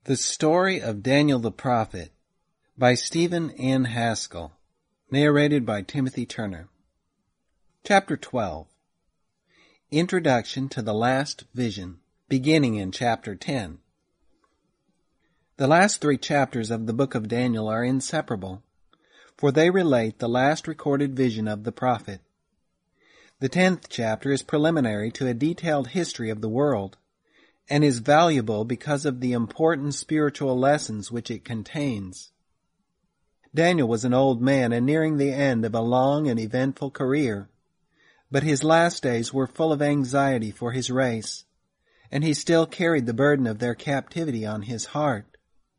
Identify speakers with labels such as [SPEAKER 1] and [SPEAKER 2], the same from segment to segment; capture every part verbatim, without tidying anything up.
[SPEAKER 1] The Story of Daniel the Prophet by Stephen N. Haskell, narrated by Timothy Turner. Chapter twelve. Introduction to the Last Vision, beginning in Chapter ten. The last three chapters of the book of Daniel are inseparable, for they relate the last recorded vision of the prophet. The tenth chapter is preliminary to a detailed history of the world, and is valuable because of the important spiritual lessons which it contains. Daniel was an old man and nearing the end of a long and eventful career, but his last days were full of anxiety for his race, and he still carried the burden of their captivity on his heart.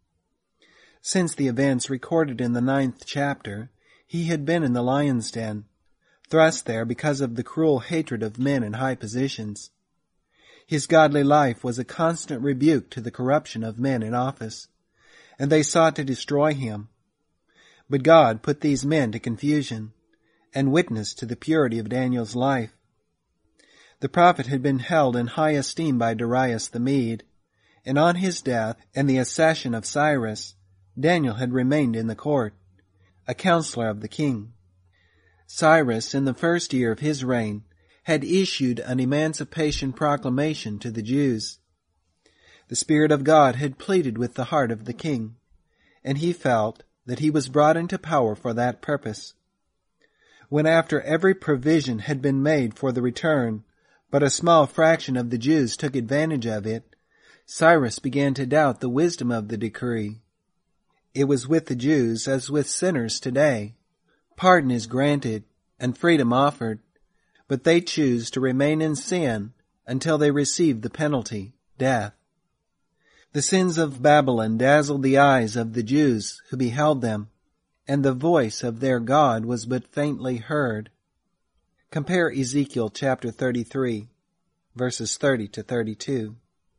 [SPEAKER 1] Since the events recorded in the ninth chapter, he had been in the lion's den, thrust there because of the cruel hatred of men in high positions. His godly life was a constant rebuke to the corruption of men in office, and they sought to destroy him. But God put these men to confusion, and witnessed to the purity of Daniel's life. The prophet had been held in high esteem by Darius the Mede, and on his death and the accession of Cyrus, Daniel had remained in the court, a counselor of the king. Cyrus, in the first year of his reign, had issued an emancipation proclamation to the Jews. The Spirit of God had pleaded with the heart of the king, and he felt that he was brought into power for that purpose. When after every provision had been made for the return, but a small fraction of the Jews took advantage of it, Cyrus began to doubt the wisdom of the decree. It was with the Jews as with sinners today. Pardon is granted and freedom offered, but they choose to remain in sin until they receive the penalty, death. The sins of Babylon dazzled the eyes of the Jews who beheld them, and the voice of their God was but faintly heard. Compare Ezekiel chapter thirty-three, verses thirty to thirty-two.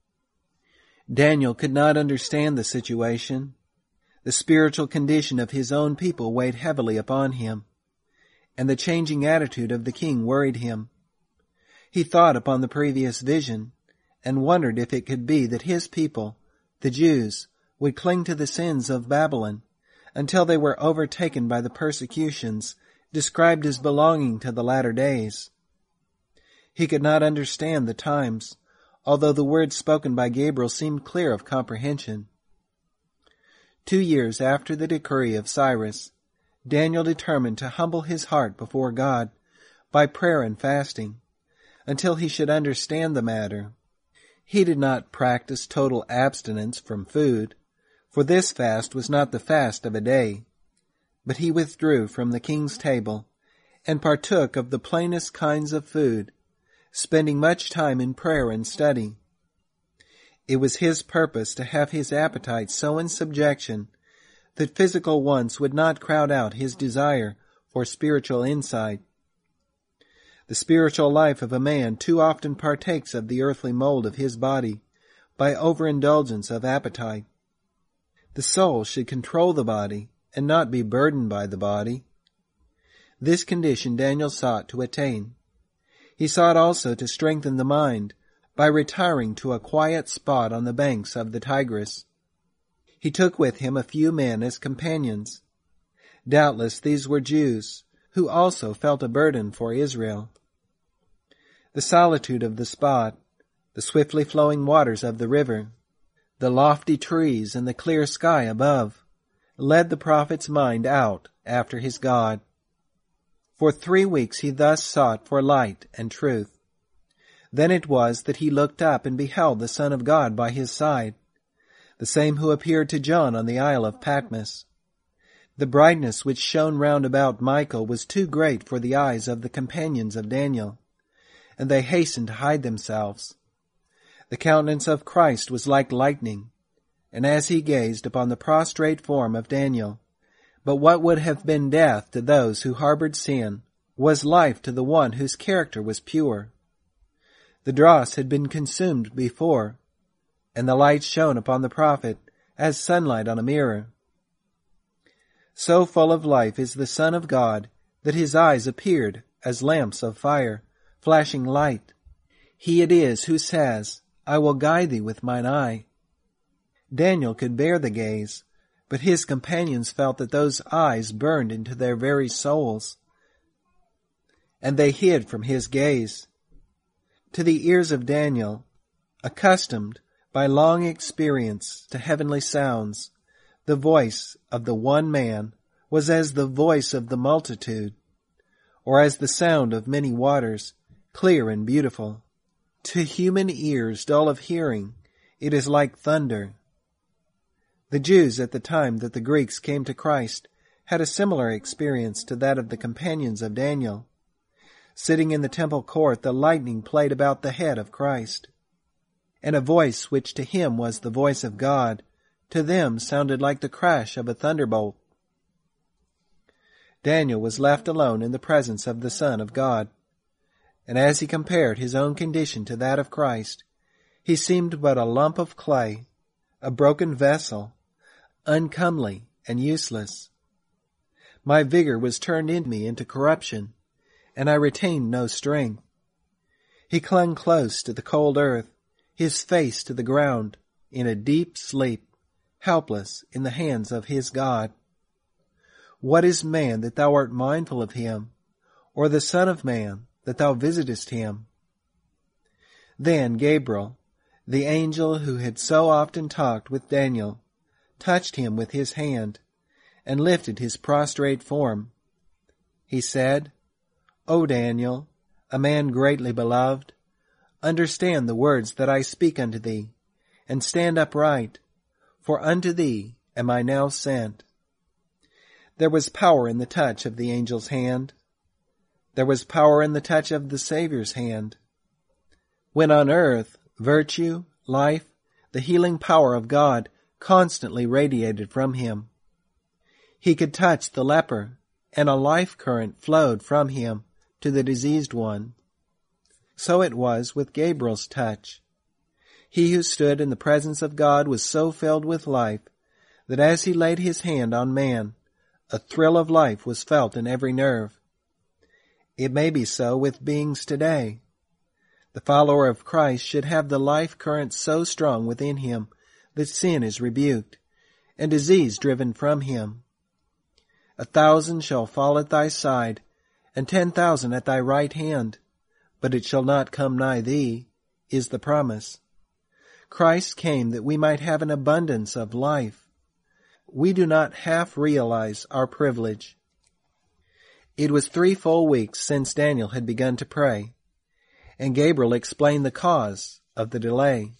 [SPEAKER 1] Daniel could not understand the situation. The spiritual condition of his own people weighed heavily upon him, and the changing attitude of the king worried him. He thought upon the previous vision, and wondered if it could be that his people, the Jews, would cling to the sins of Babylon until they were overtaken by the persecutions described as belonging to the latter days. He could not understand the times, although the words spoken by Gabriel seemed clear of comprehension. Two years after the decree of Cyrus, Daniel determined to humble his heart before God by prayer and fasting until he should understand the matter. He did not practice total abstinence from food, for this fast was not the fast of a day, but he withdrew from the king's table and partook of the plainest kinds of food, spending much time in prayer and study. It was his purpose to have his appetite so in subjection that physical wants would not crowd out his desire for spiritual insight. The spiritual life of a man too often partakes of the earthly mold of his body by overindulgence of appetite. The soul should control the body and not be burdened by the body. This condition Daniel sought to attain. He sought also to strengthen the mind by retiring to a quiet spot on the banks of the Tigris. He took with him a few men as companions. Doubtless these were Jews, who also felt a burden for Israel. The solitude of the spot, the swiftly flowing waters of the river, the lofty trees and the clear sky above, led the prophet's mind out after his God. For three weeks he thus sought for light and truth. Then it was that he looked up and beheld the Son of God by his side, the same who appeared to John on the Isle of Patmos. The brightness which shone round about Michael was too great for the eyes of the companions of Daniel, and they hastened to hide themselves. The countenance of Christ was like lightning, and as he gazed upon the prostrate form of Daniel, but what would have been death to those who harbored sin was life to the one whose character was pure. The dross had been consumed before, and the light shone upon the prophet as sunlight on a mirror. So full of life is the Son of God that his eyes appeared as lamps of fire, flashing light. He it is who says, I will guide thee with mine eye. Daniel could bear the gaze, but his companions felt that those eyes burned into their very souls, and they hid from his gaze. To the ears of Daniel, accustomed by long experience to heavenly sounds, the voice of the one man was as the voice of the multitude, or as the sound of many waters, clear and beautiful. To human ears dull of hearing, it is like thunder. The Jews at the time that the Greeks came to Christ had a similar experience to that of the companions of Daniel. Sitting in the temple court, the lightning played about the head of Christ, and a voice which to him was the voice of God, to them sounded like the crash of a thunderbolt. Daniel was left alone in the presence of the Son of God, and as he compared his own condition to that of Christ, he seemed but a lump of clay, a broken vessel, uncomely and useless. My vigor was turned in me into corruption, and I retained no strength. He clung close to the cold earth, his face to the ground, in a deep sleep, helpless in the hands of his God. What is man that thou art mindful of him, or the Son of Man that thou visitest him? Then Gabriel, the angel who had so often talked with Daniel, touched him with his hand, and lifted his prostrate form. He said, O Daniel, a man greatly beloved, understand the words that I speak unto thee, and stand upright, for unto thee am I now sent. There was power in the touch of the angel's hand. There was power in the touch of the Savior's hand. When on earth, virtue, life, the healing power of God constantly radiated from him. He could touch the leper, and a life current flowed from him to the diseased one. So it was with Gabriel's touch. He who stood in the presence of God was so filled with life that as he laid his hand on man, a thrill of life was felt in every nerve. It may be so with beings today. The follower of Christ should have the life current so strong within him that sin is rebuked, and disease driven from him. A thousand shall fall at thy side, and ten thousand at thy right hand, but it shall not come nigh thee, is the promise. Christ came that we might have an abundance of life. We do not half realize our privilege. It was three full weeks since Daniel had begun to pray, and Gabriel explained the cause of the delay.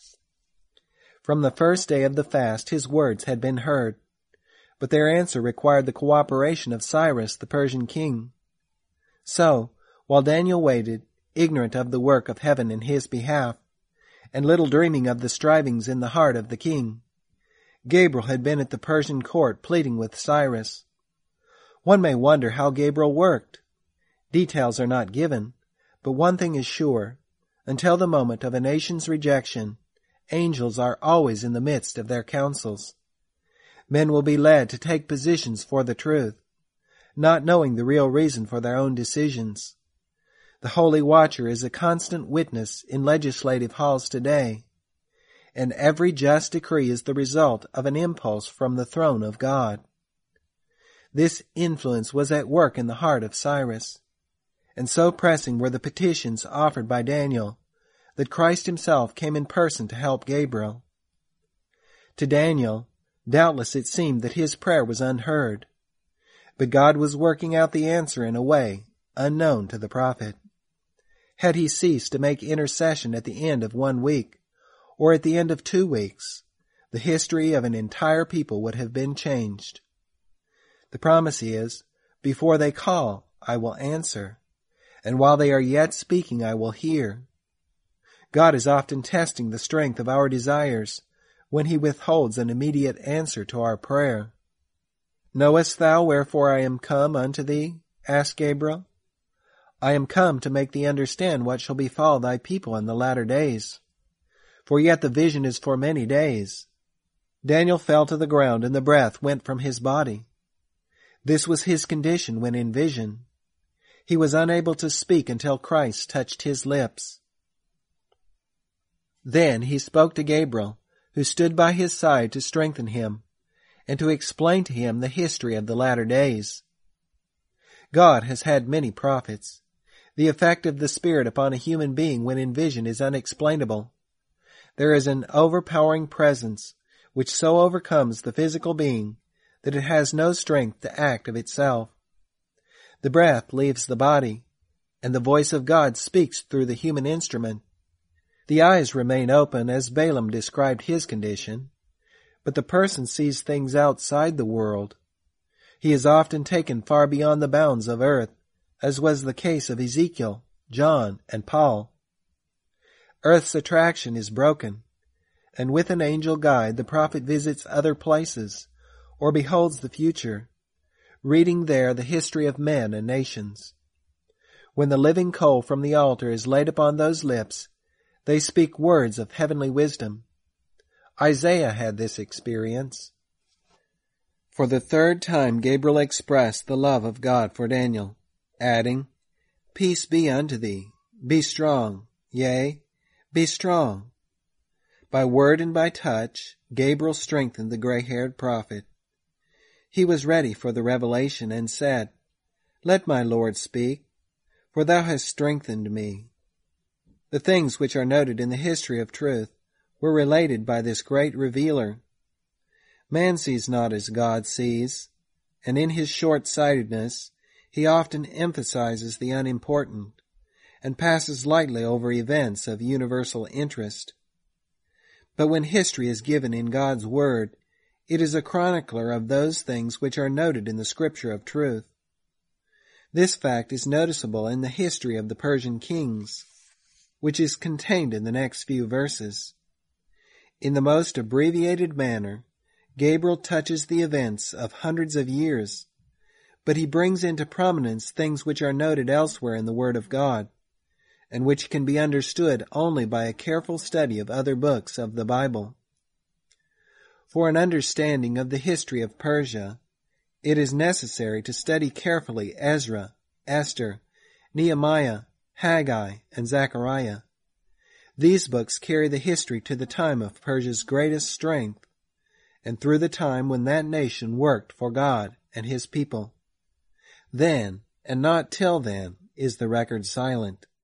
[SPEAKER 1] From the first day of the fast his words had been heard, but their answer required the cooperation of Cyrus, the Persian king. So, while Daniel waited, ignorant of the work of heaven in his behalf, and little dreaming of the strivings in the heart of the king, Gabriel had been at the Persian court pleading with Cyrus. One may wonder how Gabriel worked. Details are not given, but one thing is sure. Until the moment of a nation's rejection, angels are always in the midst of their councils. Men will be led to take positions for the truth, not knowing the real reason for their own decisions. The Holy Watcher is a constant witness in legislative halls today, and every just decree is the result of an impulse from the throne of God. This influence was at work in the heart of Cyrus, and so pressing were the petitions offered by Daniel that Christ himself came in person to help Gabriel. To Daniel, doubtless it seemed that his prayer was unheard, but God was working out the answer in a way unknown to the prophet. Had he ceased to make intercession at the end of one week, or at the end of two weeks, the history of an entire people would have been changed. The promise is, before they call, I will answer, and while they are yet speaking, I will hear. God is often testing the strength of our desires when he withholds an immediate answer to our prayer. Knowest thou wherefore I am come unto thee? Asked Gabriel. I am come to make thee understand what shall befall thy people in the latter days. For yet the vision is for many days. Daniel fell to the ground, and the breath went from his body. This was his condition when in vision. He was unable to speak until Christ touched his lips. Then he spoke to Gabriel, who stood by his side to strengthen him and to explain to him the history of the latter days. God has had many prophets. The effect of the Spirit upon a human being when in vision is unexplainable. There is an overpowering presence which so overcomes the physical being that it has no strength to act of itself. The breath leaves the body, and the voice of God speaks through the human instrument. The eyes remain open as Balaam described his condition, but the person sees things outside the world. He is often taken far beyond the bounds of earth, as was the case of Ezekiel, John, and Paul. Earth's attraction is broken, and with an angel guide the prophet visits other places, or beholds the future, reading there the history of men and nations. When the living coal from the altar is laid upon those lips, they speak words of heavenly wisdom. Isaiah had this experience. For the third time Gabriel expressed the love of God for Daniel, adding, "Peace be unto thee, be strong, yea, be strong." By word and by touch, Gabriel strengthened the gray-haired prophet. He was ready for the revelation and said, "Let my Lord speak, for thou hast strengthened me." The things which are noted in the history of truth were related by this great revealer. Man sees not as God sees, and in his short-sightedness he often emphasizes the unimportant and passes lightly over events of universal interest. But when history is given in God's Word, it is a chronicler of those things which are noted in the Scripture of truth. This fact is noticeable in the history of the Persian kings, which is contained in the next few verses. In the most abbreviated manner, Gabriel touches the events of hundreds of years, but he brings into prominence things which are noted elsewhere in the Word of God, and which can be understood only by a careful study of other books of the Bible. For an understanding of the history of Persia, it is necessary to study carefully Ezra, Esther, Nehemiah, Haggai, and Zechariah. These books carry the history to the time of Persia's greatest strength, and through the time when that nation worked for God and his people. Then, and not till then, is the record silent.